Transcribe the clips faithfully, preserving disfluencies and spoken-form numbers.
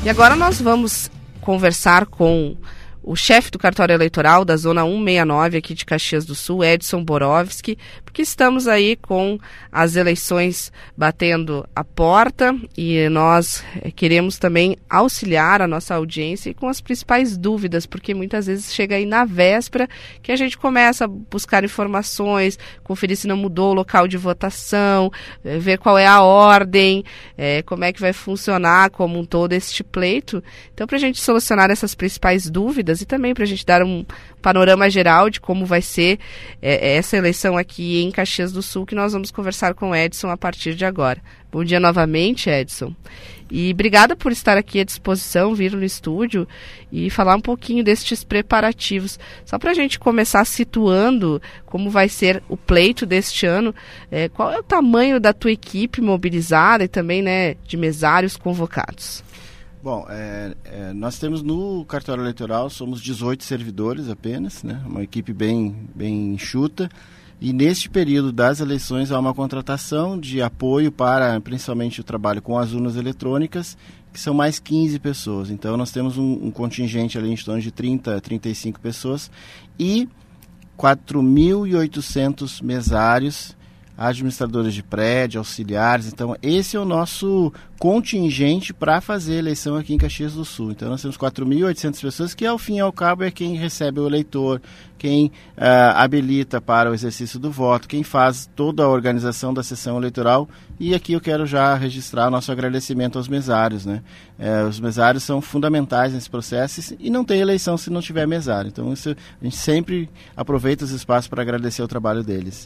E agora nós vamos conversar com o chefe do cartório eleitoral da Zona cento e sessenta e nove aqui de Caxias do Sul, Edson Borowski, porque estamos aí com as eleições batendo a porta e nós queremos também auxiliar a nossa audiência com as principais dúvidas, porque muitas vezes chega aí na véspera que a gente começa a buscar informações, conferir se não mudou o local de votação, ver qual é a ordem, é, como é que vai funcionar como um todo este pleito. Então, para a gente solucionar essas principais dúvidas e também para a gente dar um panorama geral de como vai ser é, essa eleição aqui em Caxias do Sul, que nós vamos conversar com o Edson a partir de agora. Bom dia novamente, Edson. E obrigada por estar aqui à disposição, vir no estúdio e falar um pouquinho destes preparativos. Só para a gente começar situando como vai ser o pleito deste ano, é, qual é o tamanho da tua equipe mobilizada e também, né, de mesários convocados? Bom, é, é, nós temos no cartório eleitoral, somos dezoito servidores apenas, né? Uma equipe bem, bem enxuta. E neste período das eleições há uma contratação de apoio para, principalmente, o trabalho com as urnas eletrônicas, que são mais quinze pessoas. Então nós temos um, um contingente ali em torno de trinta, trinta e cinco pessoas e quatro mil e oitocentos mesários, administradores de prédio, auxiliares. Então esse é o nosso contingente para fazer a eleição aqui em Caxias do Sul. Então nós temos quatro mil e oitocentas pessoas que ao fim e ao cabo é quem recebe o eleitor, quem uh, habilita para o exercício do voto, quem faz toda a organização da sessão eleitoral. E aqui eu quero já registrar o nosso agradecimento aos mesários, né? Uh, os mesários são fundamentais nesse processo e não tem eleição se não tiver mesário. Então isso, a gente sempre aproveita os espaços para agradecer o trabalho deles.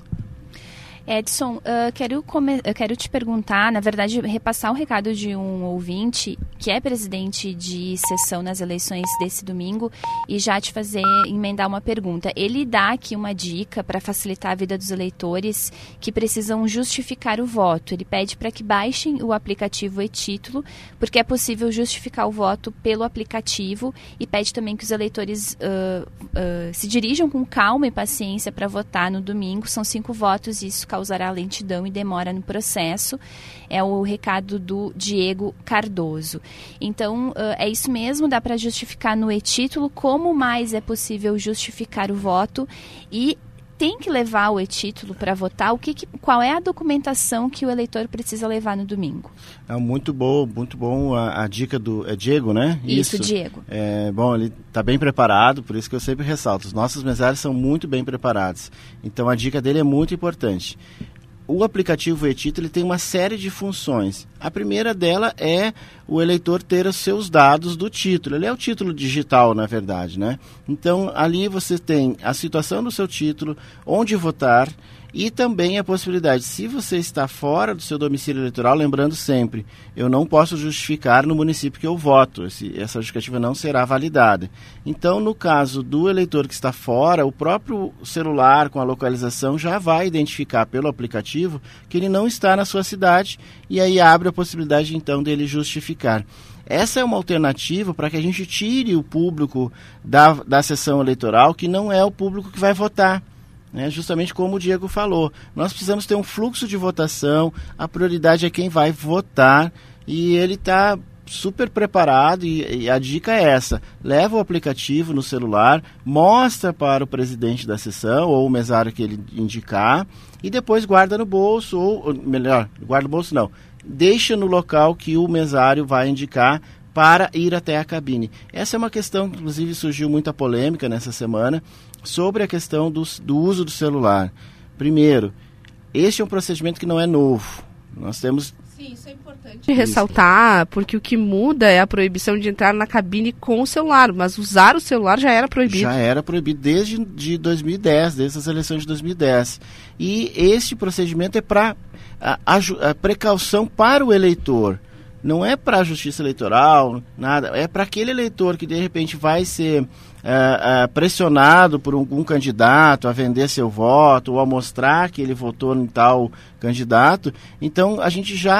Edson, uh, quero, come- eu quero te perguntar, na verdade, repassar o recado de um ouvinte que é presidente de sessão nas eleições desse domingo e já te fazer emendar uma pergunta. Ele dá aqui uma dica para facilitar a vida dos eleitores que precisam justificar o voto. Ele pede para que baixem o aplicativo e-título, porque é possível justificar o voto pelo aplicativo, e pede também que os eleitores uh, uh, se dirijam com calma e paciência para votar no domingo. São cinco votos e isso causará lentidão e demora no processo. É o recado do Diego Cardoso. Então, é isso mesmo, dá para justificar no e-título. Como mais é possível justificar o voto? E tem que levar o e-título para votar? O que, que, qual é a documentação que o eleitor precisa levar no domingo? É muito bom, muito bom a, a dica do é Diego, né? Isso, isso. Diego. É, bom, ele está bem preparado, por isso que eu sempre ressalto. Os nossos mesários são muito bem preparados. Então a dica dele é muito importante. O aplicativo e-título ele tem uma série de funções. A primeira dela é o eleitor ter os seus dados do título. Ele é o título digital, na verdade, né? Então, ali você tem a situação do seu título, onde votar e também a possibilidade, se você está fora do seu domicílio eleitoral, lembrando sempre, eu não posso justificar no município que eu voto. Esse, essa justificativa não será validada. Então, no caso do eleitor que está fora, o próprio celular com a localização já vai identificar pelo aplicativo que ele não está na sua cidade e aí abre a possibilidade, então, dele justificar. Essa é uma alternativa para que a gente tire o público da, da sessão eleitoral, que não é o público que vai votar. É, justamente como o Diego falou, nós precisamos ter um fluxo de votação, a prioridade é quem vai votar e ele está super preparado e, e a dica é essa, leva o aplicativo no celular, mostra para o presidente da sessão ou o mesário que ele indicar e depois guarda no bolso, ou melhor, guarda no bolso não, deixa no local que o mesário vai indicar para ir até a cabine. Essa é uma questão, inclusive surgiu muita polêmica nessa semana, sobre a questão do, do uso do celular. Primeiro, este é um procedimento que não é novo. Nós temos... Sim, isso é importante ressaltar, porque o que muda é a proibição de entrar na cabine com o celular, mas usar o celular já era proibido. Já era proibido desde de dois mil e dez, desde as eleições de dois mil e dez. E este procedimento é para a, a, a precaução para o eleitor. Não é para a justiça eleitoral, nada. É para aquele eleitor que de repente vai ser uh, uh, pressionado por algum candidato a vender seu voto ou a mostrar que ele votou em tal candidato. Então a gente já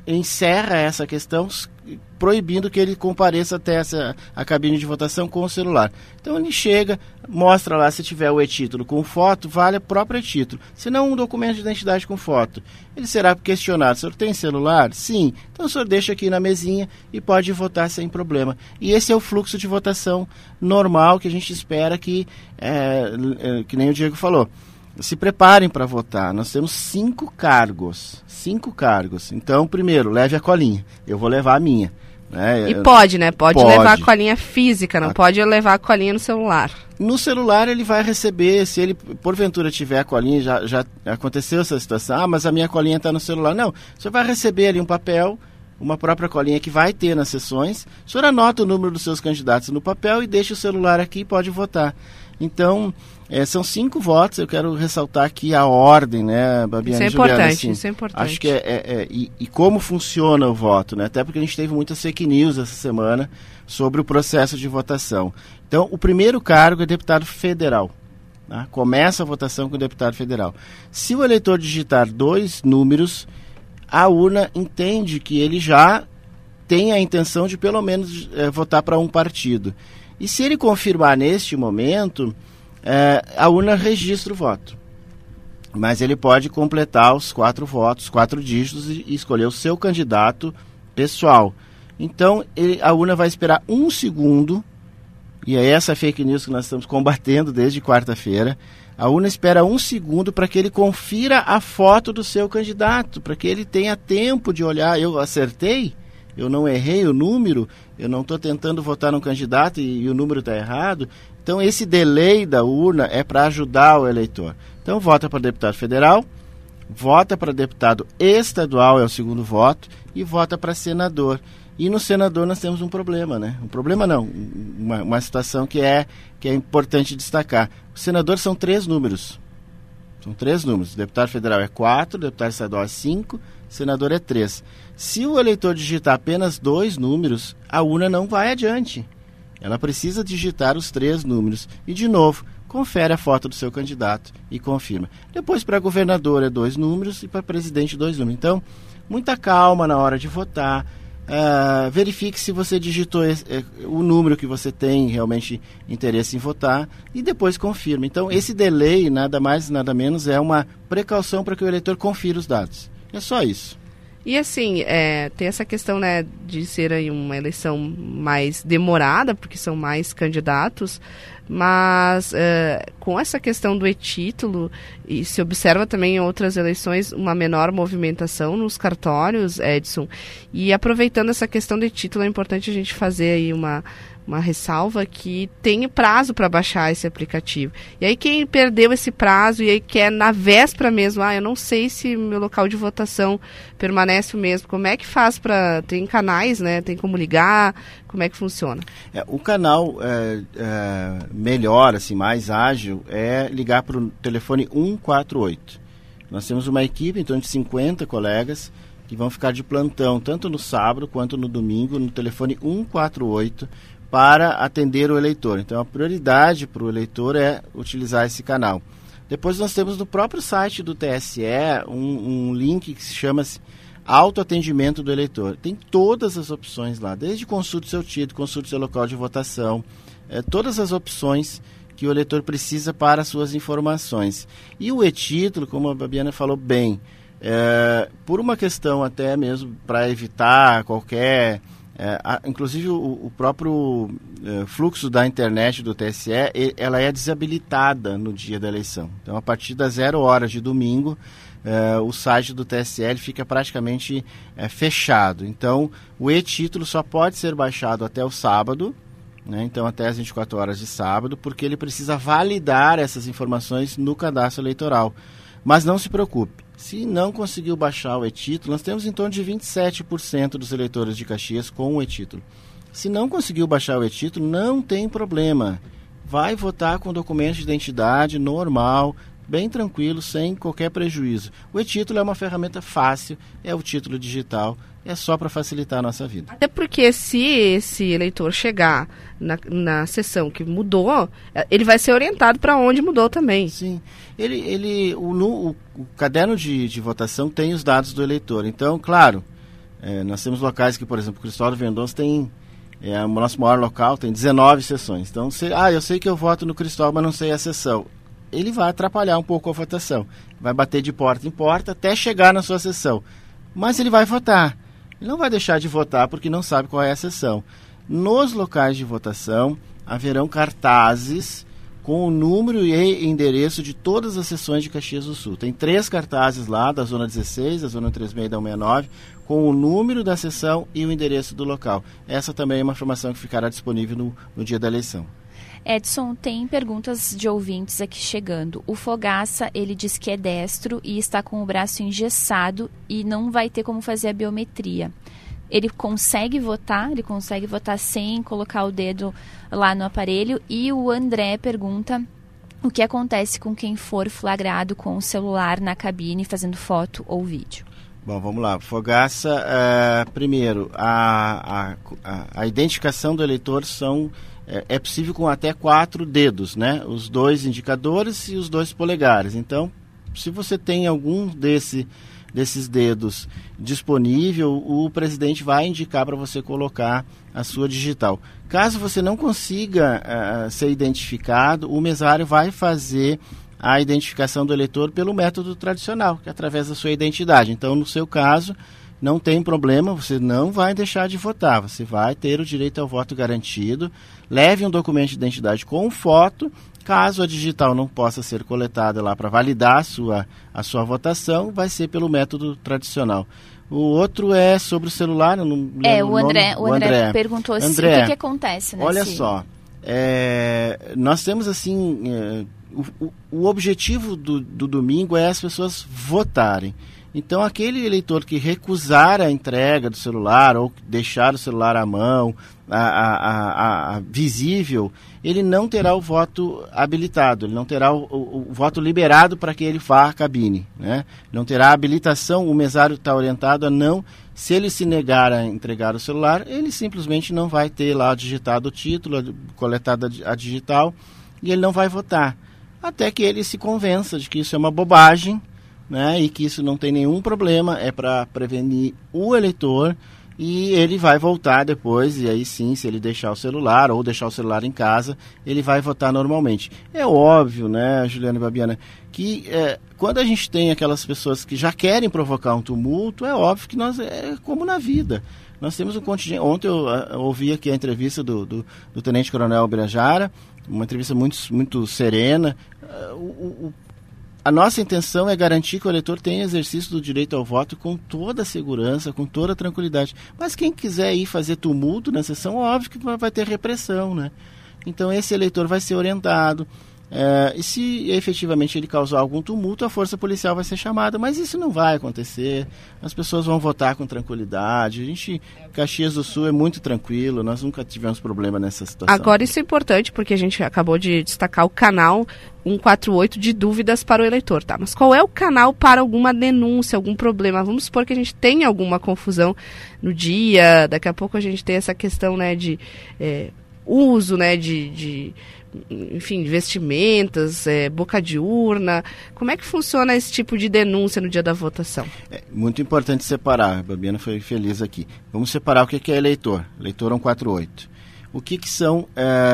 encerra essa questão proibindo que ele compareça até essa, a cabine de votação com o celular. Então ele chega, mostra lá, se tiver o e-título com foto, vale o próprio e-título. Se não, um documento de identidade com foto. Ele será questionado, o senhor tem celular? Sim. Então o senhor deixa aqui na mesinha e pode votar sem problema. E esse é o fluxo de votação normal que a gente espera que, é, é, que nem o Diego falou. Se preparem para votar. Nós temos cinco cargos. Cinco cargos. Então, primeiro, leve a colinha. Eu vou levar a minha. Né? E pode, né? Pode, pode levar a colinha física, não a... pode levar a colinha no celular. No celular ele vai receber, se ele porventura tiver a colinha, já, já aconteceu essa situação, ah, mas a minha colinha está no celular. Não, você vai receber ali um papel, uma própria colinha que vai ter nas sessões. O senhor anota o número dos seus candidatos no papel e deixa o celular aqui e pode votar. Então, é, são cinco votos, eu quero ressaltar aqui a ordem, né, Babiana? Isso é importante, assim, isso é importante. Acho que é, é, é e, e como funciona o voto, né? Até porque a gente teve muitas fake news essa semana sobre o processo de votação. Então, o primeiro cargo é deputado federal. Tá? Começa a votação com o deputado federal. Se o eleitor digitar dois números, a urna entende que ele já tem a intenção de pelo menos é, votar para um partido. E se ele confirmar neste momento, é, a urna registra o voto. Mas ele pode completar os quatro votos, quatro dígitos e, e escolher o seu candidato pessoal. Então, ele, a urna vai esperar um segundo, e é essa fake news que nós estamos combatendo desde quarta-feira. A urna espera um segundo para que ele confira a foto do seu candidato, para que ele tenha tempo de olhar, eu acertei? Eu não errei o número, eu não estou tentando votar num candidato e, e o número está errado. Então, esse delay da urna é para ajudar o eleitor. Então, vota para deputado federal, vota para deputado estadual, é o segundo voto, e vota para senador. E no senador nós temos um problema, né? Um problema não, uma, uma situação que é, que é importante destacar. O senador são três números. São três números. O deputado federal é quatro, o deputado estadual é cinco, o senador é três. Se o eleitor digitar apenas dois números, a urna não vai adiante. Ela precisa digitar os três números. E, de novo, confere a foto do seu candidato e confirma. Depois, para governador, é dois números e para presidente, dois números. Então, muita calma na hora de votar. Uh, verifique se você digitou esse, uh, o número que você tem realmente interesse em votar e depois confirma. Então, esse delay, nada mais, nada menos, é uma precaução para que o eleitor confira os dados. É só isso. E assim, é, tem essa questão, né, de ser aí uma eleição mais demorada, porque são mais candidatos, mas é, com essa questão do e-título, e se observa também em outras eleições uma menor movimentação nos cartórios, Edson, e aproveitando essa questão do e-título, é importante a gente fazer aí uma... uma ressalva que tem prazo para baixar esse aplicativo. E aí quem perdeu esse prazo e aí quer na véspera mesmo, ah, eu não sei se meu local de votação permanece o mesmo, como é que faz para... Tem canais, né? Tem como ligar? Como é que funciona? É, o canal é, é, melhor, assim, mais ágil, é ligar para o telefone um quatro oito. Nós temos uma equipe, então, de cinquenta colegas que vão ficar de plantão, tanto no sábado quanto no domingo, no telefone um quatro oito, para atender o eleitor. Então, a prioridade para o eleitor é utilizar esse canal. Depois nós temos no próprio site do T S E um, um link que se chama-se Autoatendimento do Eleitor. Tem todas as opções lá, desde consulte seu título, consulte seu local de votação, é, todas as opções que o eleitor precisa para suas informações. E o e-título, como a Babiana falou bem, é, por uma questão até mesmo para evitar qualquer... É, a, inclusive o, o próprio é, fluxo da internet do T S E, e, ela é desabilitada no dia da eleição. Então, a partir das zero horas de domingo, é, o site do T S E ele fica praticamente é, fechado. Então, o e-título só pode ser baixado até o sábado, né? Então até as vinte e quatro horas de sábado, porque ele precisa validar essas informações no cadastro eleitoral. Mas não se preocupe. Se não conseguiu baixar o e-título, nós temos em torno de vinte e sete por cento dos eleitores de Caxias com o e-título. Se não conseguiu baixar o e-título, não tem problema. Vai votar com documento de identidade normal, bem tranquilo, sem qualquer prejuízo. O e-título é uma ferramenta fácil, é o título digital, é só para facilitar a nossa vida. Até porque se esse eleitor chegar na, na sessão que mudou, ele vai ser orientado para onde mudou também. Sim. Ele, ele, o, no, o, o caderno de, de votação tem os dados do eleitor. Então, claro, É, nós temos locais que, por exemplo, o Cristóvão Mendonça tem, é o nosso maior local, tem dezenove sessões. Então, se, ah, eu sei que eu voto no Cristóvão, mas não sei a sessão. Ele vai atrapalhar um pouco a votação. Vai bater de porta em porta até chegar na sua sessão. Mas ele vai votar. Ele não vai deixar de votar porque não sabe qual é a sessão. Nos locais de votação, haverão cartazes com o número e endereço de todas as sessões de Caxias do Sul. Tem três cartazes lá, da Zona dezesseis, da Zona trinta e seis e da cento e sessenta e nove, com o número da sessão e o endereço do local. Essa também é uma informação que ficará disponível no, no dia da eleição. Edson, tem perguntas de ouvintes aqui chegando. O Fogaça, ele diz que é destro e está com o braço engessado e não vai ter como fazer a biometria. Ele consegue votar, ele consegue votar sem colocar o dedo lá no aparelho. E o André pergunta o que acontece com quem for flagrado com o celular na cabine fazendo foto ou vídeo. Bom, vamos lá. Fogaça, uh, primeiro, a, a, a identificação do eleitor são, é, é possível com até quatro dedos, né? Os dois indicadores e os dois polegares. Então, se você tem algum desse... desses dedos disponível, o presidente vai indicar para você colocar a sua digital. Caso você não consiga uh, ser identificado, o mesário vai fazer a identificação do eleitor pelo método tradicional, que é através da sua identidade. Então, no seu caso, não tem problema, você não vai deixar de votar, você vai ter o direito ao voto garantido. Leve um documento de identidade com foto. Caso a digital não possa ser coletada lá para validar a sua, a sua votação, vai ser pelo método tradicional. O outro é sobre o celular. Eu não é, o André, nome, o André, André perguntou assim, André, o que, que acontece nesse... Olha só, é, nós temos assim, é, o, o objetivo do, do domingo é as pessoas votarem. Então, aquele eleitor que recusar a entrega do celular ou deixar o celular à mão, a, a, a, a visível, ele não terá o voto habilitado, ele não terá o, o, o voto liberado para que ele vá à cabine, né? Não terá habilitação, o mesário está orientado a não, se ele se negar a entregar o celular, ele simplesmente não vai ter lá digitado o título, coletado a digital, e ele não vai votar, até que ele se convença de que isso é uma bobagem, né, e que isso não tem nenhum problema, é para prevenir o eleitor, e ele vai voltar depois, e aí sim, se ele deixar o celular ou deixar o celular em casa, ele vai votar normalmente. É óbvio, né, Juliana e Babiana, que é, quando a gente tem aquelas pessoas que já querem provocar um tumulto, é óbvio que nós, é como na vida. Nós temos um contingente. Ontem eu, eu ouvi aqui a entrevista do, do, do Tenente Coronel Birajara, uma entrevista muito, muito serena. O, o, A nossa intenção é garantir que o eleitor tenha exercício do direito ao voto com toda a segurança, com toda a tranquilidade. Mas quem quiser ir fazer tumulto na sessão, óbvio que vai ter repressão, né? Então esse eleitor vai ser orientado. É, e se efetivamente ele causar algum tumulto, a força policial vai ser chamada. Mas isso não vai acontecer. As pessoas vão votar com tranquilidade. A gente, Caxias do Sul é muito tranquilo. Nós nunca tivemos problema nessa situação. Agora isso é importante porque a gente acabou de destacar o canal cento e quarenta e oito de dúvidas para o eleitor, tá? Mas qual é o canal para alguma denúncia, algum problema? Vamos supor que a gente tenha alguma confusão no dia. Daqui a pouco a gente tem essa questão, né, de é, uso, né, de... de enfim, vestimentas, é, boca de urna. Como é que funciona esse tipo de denúncia no dia da votação? É muito importante separar, a Babiana foi feliz aqui. Vamos separar o que é eleitor. Eleitor cento e quarenta e oito. O que, que são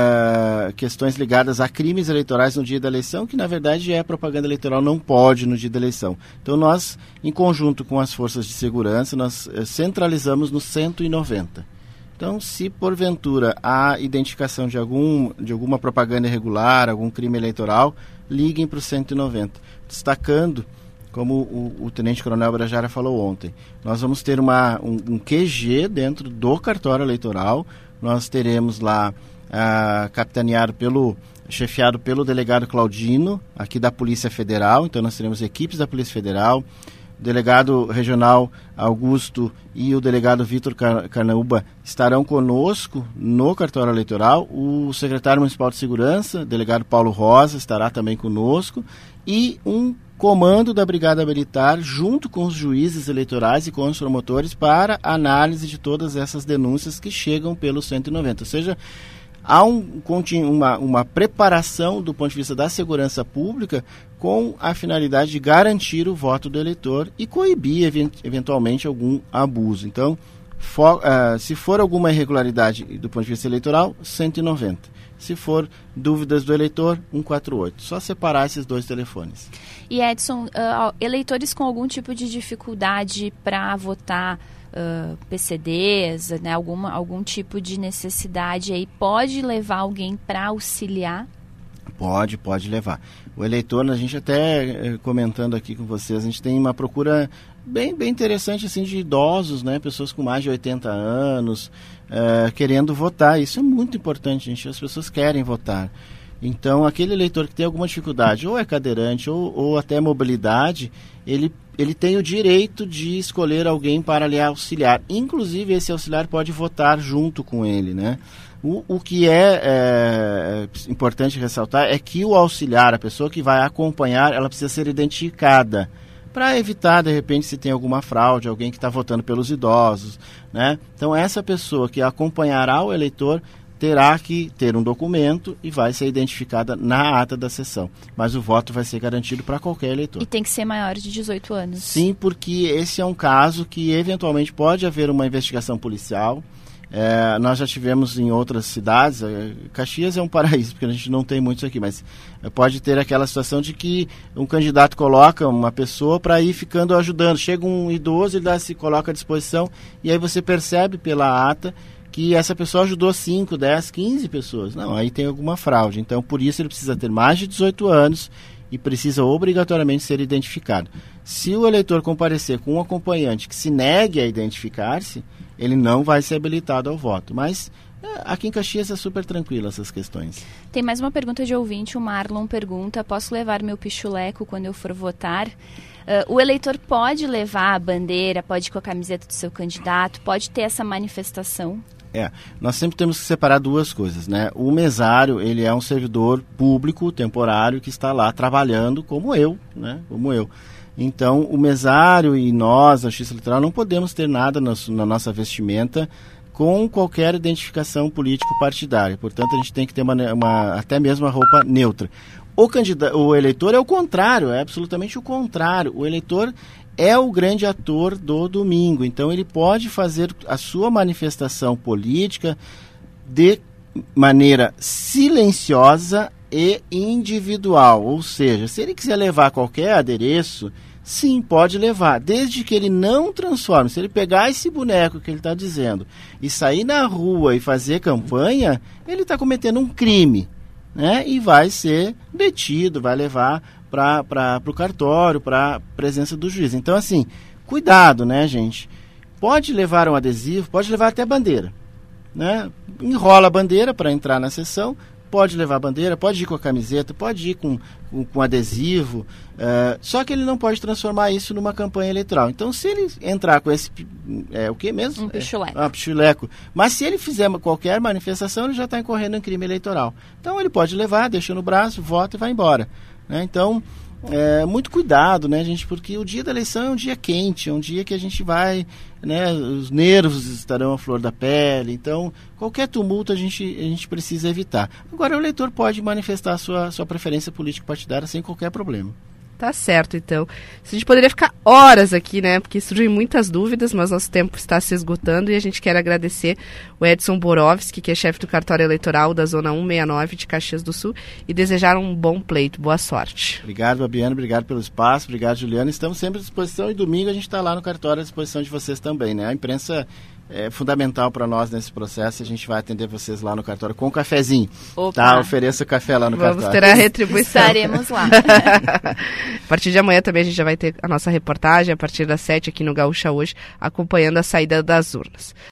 é, questões ligadas a crimes eleitorais no dia da eleição, que na verdade é propaganda eleitoral, não pode no dia da eleição. Então nós, em conjunto com as forças de segurança, nós é, centralizamos no cento e noventa. Então, se porventura há identificação de, algum, de alguma propaganda irregular, algum crime eleitoral, liguem para o cento e noventa. Destacando, como o, o Tenente Coronel Birajara falou ontem, nós vamos ter uma, um, um Q G dentro do cartório eleitoral. Nós teremos lá, ah, capitaneado pelo, chefiado pelo delegado Claudino, aqui da Polícia Federal. Então, nós teremos equipes da Polícia Federal, o delegado regional Augusto e o delegado Vitor Carnaúba estarão conosco no cartório eleitoral. O secretário municipal de segurança, delegado Paulo Rosa, estará também conosco. E um comando da Brigada Militar, junto com os juízes eleitorais e com os promotores, para análise de todas essas denúncias que chegam pelo cento e noventa. Ou seja, há um, uma, uma preparação do ponto de vista da segurança pública com a finalidade de garantir o voto do eleitor e coibir event, eventualmente algum abuso. Então, for, uh, se for alguma irregularidade do ponto de vista eleitoral, cento e noventa. Se for dúvidas do eleitor, cento e quarenta e oito. Só separar esses dois telefones. E Edson, uh, eleitores com algum tipo de dificuldade para votar, uh, P C Ds, né, alguma, algum tipo de necessidade aí, pode levar alguém para auxiliar? Pode, pode levar. O eleitor, a gente até comentando aqui com vocês, a gente tem uma procura bem, bem interessante assim, de idosos, né? Pessoas com mais de oitenta anos, uh, querendo votar. Isso é muito importante, gente. As pessoas querem votar. Então, aquele eleitor que tem alguma dificuldade, ou é cadeirante, ou, ou até mobilidade, ele, ele tem o direito de escolher alguém para lhe auxiliar. Inclusive, esse auxiliar pode votar junto com ele, né? O, o que é, é importante ressaltar é que o auxiliar, a pessoa que vai acompanhar, ela precisa ser identificada para evitar, de repente, se tem alguma fraude, alguém que está votando pelos idosos, né? Então, essa pessoa que acompanhará o eleitor terá que ter um documento e vai ser identificada na ata da sessão. Mas o voto vai ser garantido para qualquer eleitor. E tem que ser maior de dezoito anos. Sim, porque esse é um caso que, eventualmente, pode haver uma investigação policial. É, nós já tivemos em outras cidades, é, Caxias é um paraíso, porque a gente não tem muitos aqui, mas é, pode ter aquela situação de que um candidato coloca uma pessoa para ir ficando ajudando. Chega um idoso, ele dá, se coloca à disposição, e aí você percebe pela ata que essa pessoa ajudou cinco, dez, quinze pessoas. Não, aí tem alguma fraude. Então, por isso, ele precisa ter mais de dezoito anos e precisa obrigatoriamente ser identificado. Se o eleitor comparecer com um acompanhante que se negue a identificar-se, ele não vai ser habilitado ao voto. Mas aqui em Caxias é super tranquilo essas questões. Tem mais uma pergunta de ouvinte. O Marlon pergunta: posso levar meu pichuleco quando eu for votar? Uh, o eleitor pode levar a bandeira, pode ir com a camiseta do seu candidato, pode ter essa manifestação? É, nós sempre temos que separar duas coisas, né? O mesário, ele é um servidor público, temporário, que está lá trabalhando como eu, né? Como eu. Então, o mesário e nós, a Justiça Eleitoral, não podemos ter nada na, na nossa vestimenta com qualquer identificação político-partidária. Portanto, a gente tem que ter uma, uma, até mesmo uma roupa neutra. O, candidato, o eleitor é o contrário, é absolutamente o contrário. O eleitor é o grande ator do domingo. Então, ele pode fazer a sua manifestação política de maneira silenciosa e individual. Ou seja, se ele quiser levar qualquer adereço, sim, pode levar, desde que ele não transforme. Se ele pegar esse boneco que ele está dizendo e sair na rua e fazer campanha, ele está cometendo um crime, né? E vai ser detido, vai levar para o cartório, para a presença do juiz. Então, assim, cuidado, né, gente? Pode levar um adesivo, pode levar até bandeira, né? Enrola a bandeira para entrar na sessão, pode levar a bandeira, pode ir com a camiseta, pode ir com, com, com adesivo, uh, só que ele não pode transformar isso numa campanha eleitoral. Então, se ele entrar com esse, é o que mesmo? Um pichuleco. É, um pichuleco. Mas se ele fizer qualquer manifestação, ele já está incorrendo em crime eleitoral. Então, ele pode levar, deixa no braço, vota e vai embora, né? Então, é, muito cuidado, né, gente, porque o dia da eleição é um dia quente, é um dia que a gente vai, né, os nervos estarão à flor da pele, então qualquer tumulto a gente, a gente precisa evitar. Agora, o eleitor pode manifestar a sua, sua preferência político-partidária sem qualquer problema. Tá certo, então. A gente poderia ficar horas aqui, né? Porque surgem muitas dúvidas, mas nosso tempo está se esgotando e a gente quer agradecer o Edson Borowski, que é chefe do cartório eleitoral da Zona cento e sessenta e nove de Caxias do Sul, e desejar um bom pleito. Boa sorte. Obrigado, Babiana. Obrigado pelo espaço. Obrigado, Juliana. Estamos sempre à disposição e domingo a gente está lá no cartório à disposição de vocês também, né? A imprensa é fundamental para nós nesse processo. A gente vai atender vocês lá no cartório com um cafezinho. Opa. Tá? Ofereça café lá no Vamos cartório. Vamos ter a retribuição. Estaremos lá. A partir de amanhã também a gente já vai ter a nossa reportagem, a partir das sete aqui no Gaúcha Hoje, acompanhando a saída das urnas.